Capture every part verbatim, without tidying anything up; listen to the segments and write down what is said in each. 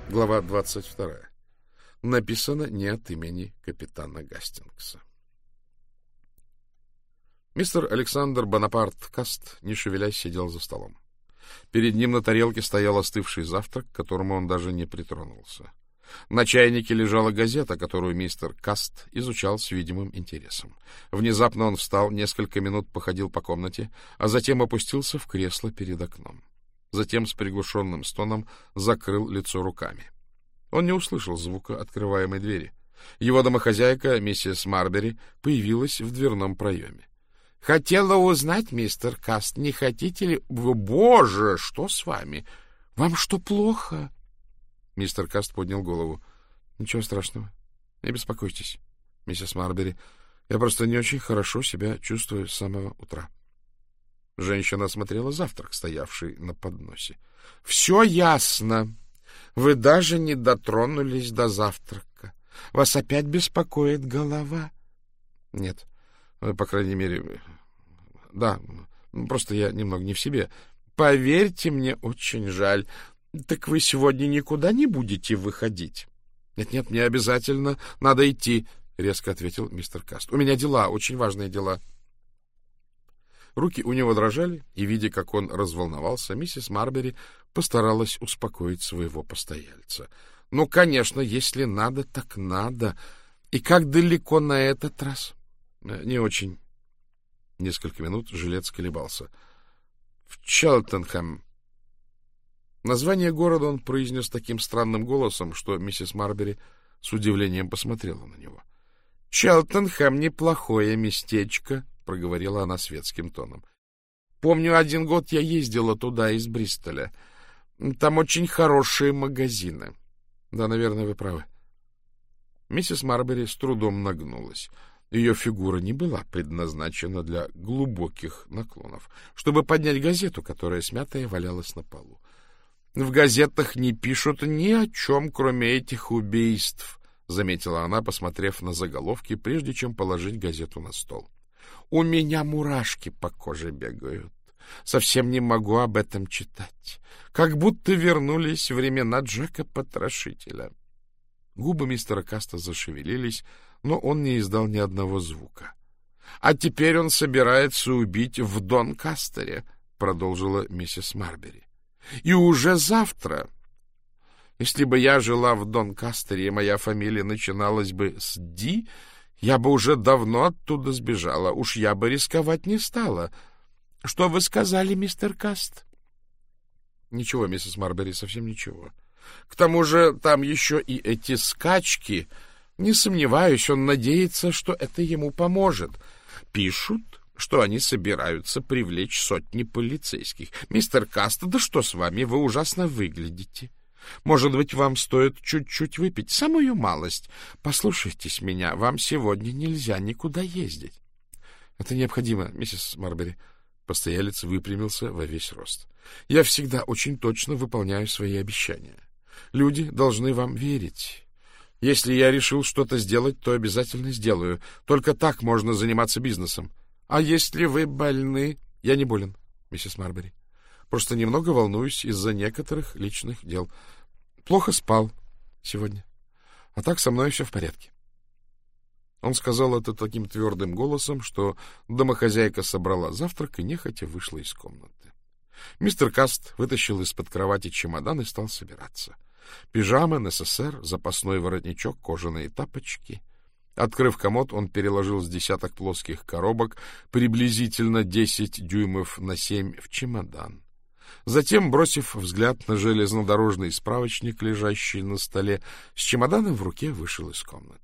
Глава двадцать вторая. Написано не от имени капитана Гастингса. Мистер Александр Бонапарт Каст, не шевелясь, сидел за столом. Перед ним на тарелке стоял остывший завтрак, к которому он даже не притронулся. На чайнике лежала газета, которую мистер Каст изучал с видимым интересом. Внезапно он встал, несколько минут походил по комнате, а затем опустился в кресло перед окном. Затем с приглушенным стоном закрыл лицо руками. Он не услышал звука открываемой двери. Его домохозяйка, миссис Марбери, появилась в дверном проеме. — Хотела узнать, мистер Каст, не хотите ли... — Боже, что с вами? Вам что, плохо? Мистер Каст поднял голову. — Ничего страшного. Не беспокойтесь, миссис Марбери. Я просто не очень хорошо себя чувствую с самого утра. Женщина осмотрела завтрак, стоявший на подносе. — Все ясно. Вы даже не дотронулись до завтрака. Вас опять беспокоит голова? — Нет, по крайней мере... Да, просто я немного не в себе. — Поверьте, мне очень жаль. Так вы сегодня никуда не будете выходить? Нет, — Нет-нет, мне обязательно надо идти, — резко ответил мистер Каст. — У меня дела, очень важные дела. Руки у него дрожали, и, видя, как он разволновался, миссис Марбери постаралась успокоить своего постояльца. — Ну, конечно, если надо, так надо. И как далеко на этот раз? — Не очень. Несколько минут жилец колебался. — В Челтенхэм. Название города он произнес таким странным голосом, что миссис Марбери с удивлением посмотрела на него. — Челтенхэм — неплохое местечко, — проговорила она светским тоном. — Помню, один год я ездила туда из Бристоля. Там очень хорошие магазины. — Да, наверное, вы правы. Миссис Марбери с трудом нагнулась. Ее фигура не была предназначена для глубоких наклонов, чтобы поднять газету, которая смятая валялась на полу. — В газетах не пишут ни о чем, кроме этих убийств, — заметила она, посмотрев на заголовки, прежде чем положить газету на стол. — У меня мурашки по коже бегают. Совсем не могу об этом читать. Как будто вернулись времена Джека Потрошителя. Губы мистера Каста зашевелились, но он не издал ни одного звука. — А теперь он собирается убить в Донкастере, — продолжила миссис Марбери. — И уже завтра. Если бы я жила в Донкастере, и моя фамилия начиналась бы с «Ди», я бы уже давно оттуда сбежала. Уж я бы рисковать не стала. Что вы сказали, мистер Каст? — Ничего, миссис Марбери, совсем ничего. К тому же там еще и эти скачки. Не сомневаюсь, он надеется, что это ему поможет. Пишут, что они собираются привлечь сотни полицейских. Мистер Каст, да что с вами? Вы ужасно выглядите. Может быть, вам стоит чуть-чуть выпить, самую малость. Послушайтесь меня, вам сегодня нельзя никуда ездить. — Это необходимо, миссис Марбери. Постоялец выпрямился во весь рост. — Я всегда очень точно выполняю свои обещания. Люди должны вам верить. Если я решил что-то сделать, то обязательно сделаю. Только так можно заниматься бизнесом. А если вы больны? — Я не болен, миссис Марбери. Просто немного волнуюсь из-за некоторых личных дел. Плохо спал сегодня. А так со мной все в порядке. Он сказал это таким твердым голосом, что домохозяйка собрала завтрак и нехотя вышла из комнаты. Мистер Каст вытащил из-под кровати чемодан и стал собираться. Пижама, НССР, запасной воротничок, кожаные тапочки. Открыв комод, он переложил с десяток плоских коробок, приблизительно десять дюймов на семь, в чемодан. Затем, бросив взгляд на железнодорожный справочник, лежащий на столе, с чемоданом в руке вышел из комнаты.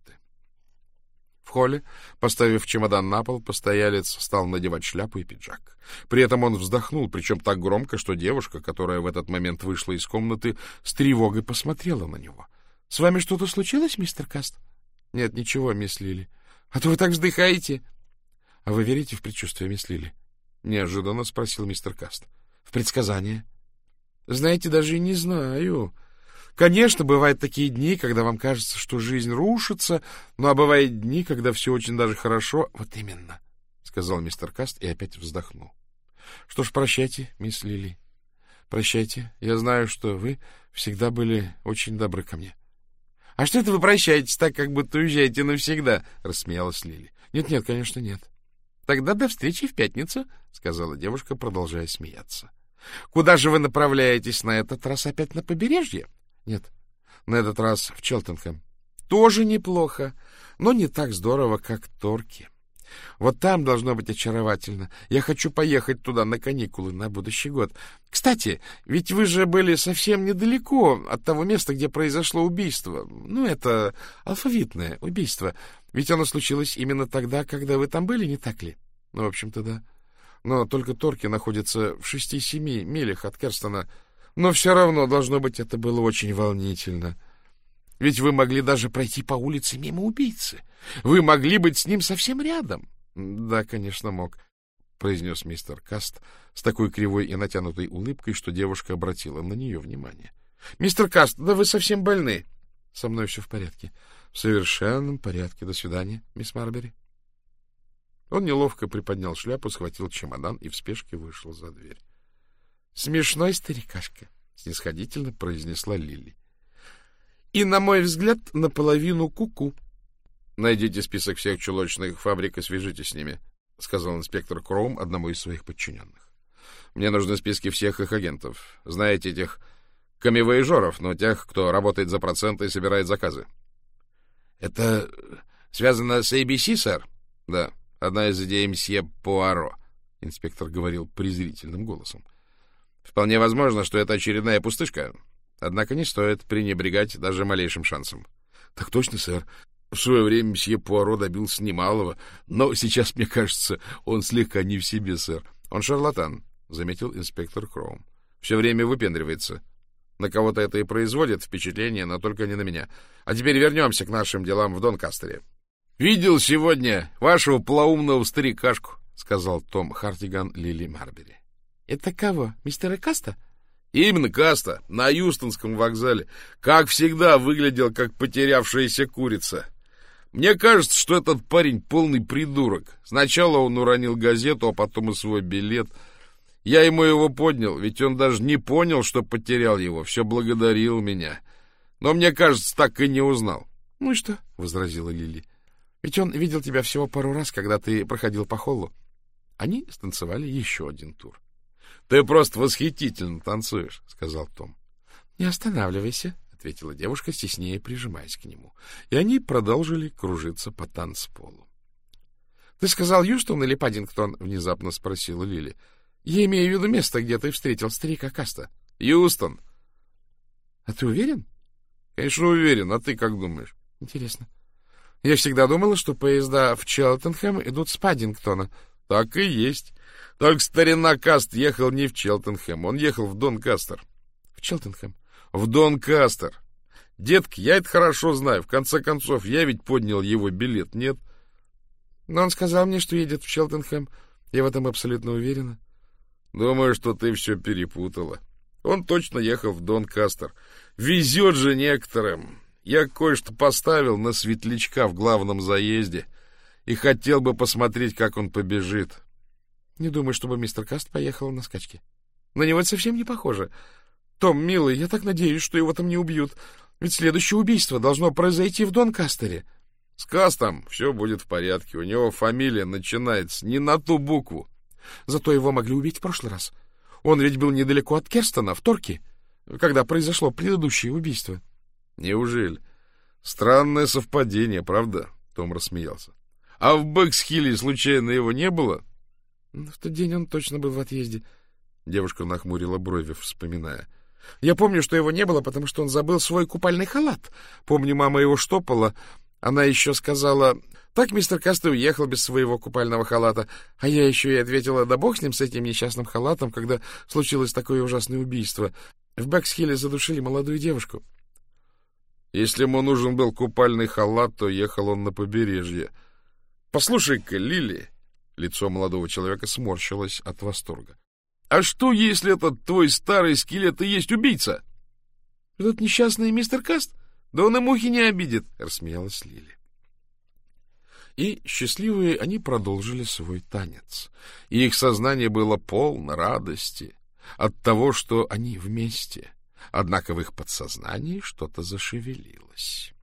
В холле, поставив чемодан на пол, постоялец стал надевать шляпу и пиджак. При этом он вздохнул, причем так громко, что девушка, которая в этот момент вышла из комнаты, с тревогой посмотрела на него. — С вами что-то случилось, мистер Каст? — Нет, ничего, мисс Лили. — А то вы так вздыхаете. — А вы верите в предчувствие, мисс Лили? — неожиданно спросил мистер Каст. — В предсказания? — Знаете, даже и не знаю. Конечно, бывают такие дни, когда вам кажется, что жизнь рушится, ну а бывают дни, когда все очень даже хорошо. — Вот именно, — сказал мистер Каст и опять вздохнул. — Что ж, прощайте, мисс Лили. Прощайте. Я знаю, что вы всегда были очень добры ко мне. — А что это вы прощаетесь так, как будто уезжаете навсегда? — рассмеялась Лили. — Нет-нет, конечно, нет. — Тогда до встречи в пятницу, — сказала девушка, продолжая смеяться. — Куда же вы направляетесь на этот раз? Опять на побережье? — Нет, на этот раз в Челтенхэм. — Тоже неплохо, но не так здорово, как Торки. Вот там должно быть очаровательно. Я хочу поехать туда на каникулы на будущий год. Кстати, ведь вы же были совсем недалеко от того места, где произошло убийство. Ну, это алфавитное убийство. Ведь оно случилось именно тогда, когда вы там были, не так ли? Ну, в общем-то, да. Но только Торки находится в шести-семи милях от Керстона. Но все равно, должно быть, это было очень волнительно. Ведь вы могли даже пройти по улице мимо убийцы. Вы могли быть с ним совсем рядом. — Да, конечно, мог, — произнес мистер Каст с такой кривой и натянутой улыбкой, что девушка обратила на нее внимание. — Мистер Каст, да вы совсем больны. — Со мной все в порядке. — В совершенном порядке. До свидания, мисс Марбери. Он неловко приподнял шляпу, схватил чемодан и в спешке вышел за дверь. — Смешной старикашка, — снисходительно произнесла Лили. — И, на мой взгляд, наполовину куку. — Найдите список всех чулочных фабрик и свяжитесь с ними, — сказал инспектор Кроум одному из своих подчиненных. — Мне нужны списки всех их агентов. Знаете, этих камевояжеров, но тех, кто работает за проценты и собирает заказы. — Это связано с эй би си, сэр? — Да, одна из идей мсье Пуаро, — инспектор говорил презрительным голосом. — Вполне возможно, что это очередная пустышка. Однако не стоит пренебрегать даже малейшим шансом. — Так точно, сэр. В свое время мсье Пуаро добился немалого, но сейчас, мне кажется, он слегка не в себе, сэр. — Он шарлатан, — заметил инспектор Кроум. — Все время выпендривается. На кого-то это и производит впечатление, но только не на меня. А теперь вернемся к нашим делам в Донкастере. — Видел сегодня вашего полоумного старикашку, — сказал Том Хартиган Лили Марбери. — Это кого, мистера Каста? — Именно Каста, на Юстонском вокзале. Как всегда, выглядел как потерявшаяся курица. Мне кажется, что этот парень полный придурок. Сначала он уронил газету, а потом и свой билет. Я ему его поднял, ведь он даже не понял, что потерял его. Все благодарил меня. Но, мне кажется, так и не узнал. — Ну и что? — возразила Лили. — Ведь он видел тебя всего пару раз, когда ты проходил по холлу. Они станцевали еще один тур. — Ты просто восхитительно танцуешь, — сказал Том. — Не останавливайся, — ответила девушка, теснее прижимаясь к нему. И они продолжили кружиться по танцполу. — Ты сказал Юстон или Паддингтон? — внезапно спросила Лили. — Я имею в виду место, где ты встретил старика Каста. — Юстон. — А ты уверен? — Конечно, уверен. А ты как думаешь? — Интересно. Я всегда думала, что поезда в Челтенхэм идут с Паддингтона. — Так и есть. Только старина Каст ехал не в Челтенхэм, он ехал в Донкастер. — В Челтенхэм? — В Донкастер. Детки, я это хорошо знаю. В конце концов, я ведь поднял его билет, нет? — Но он сказал мне, что едет в Челтенхэм. Я в этом абсолютно уверена. — Думаю, что ты все перепутала. Он точно ехал в Донкастер. Везет же некоторым. Я кое-что поставил на светлячка в главном заезде и хотел бы посмотреть, как он побежит. — Не думаю, чтобы мистер Каст поехал на скачки. На него это совсем не похоже. Том, милый, я так надеюсь, что его там не убьют. Ведь следующее убийство должно произойти в Донкастере. С Кастом все будет в порядке. У него фамилия начинается не на ту букву. Зато его могли убить в прошлый раз. Он ведь был недалеко от Керстона, в Торки, когда произошло предыдущее убийство. — Неужели? Странное совпадение, правда? — Том рассмеялся. — А в Бэксхилле случайно его не было? — В тот день он точно был в отъезде. Девушка нахмурила брови, вспоминая. — Я помню, что его не было, потому что он забыл свой купальный халат. Помню, мама его штопала. Она еще сказала: «Так мистер Каст уехал без своего купального халата». А я еще и ответила: «Да бог с ним, с этим несчастным халатом, когда случилось такое ужасное убийство. В Бэксхилле задушили молодую девушку». Если ему нужен был купальный халат, то ехал он на побережье. Послушай-ка, Лили, лицо молодого человека сморщилось от восторга. А что, если этот твой старый скелет и есть убийца? Этот несчастный мистер Каст? Да он и мухи не обидит, рассмеялась Лили. И счастливые они продолжили свой танец. И их сознание было полно радости. от того, что они вместе, однако в их подсознании что-то зашевелилось.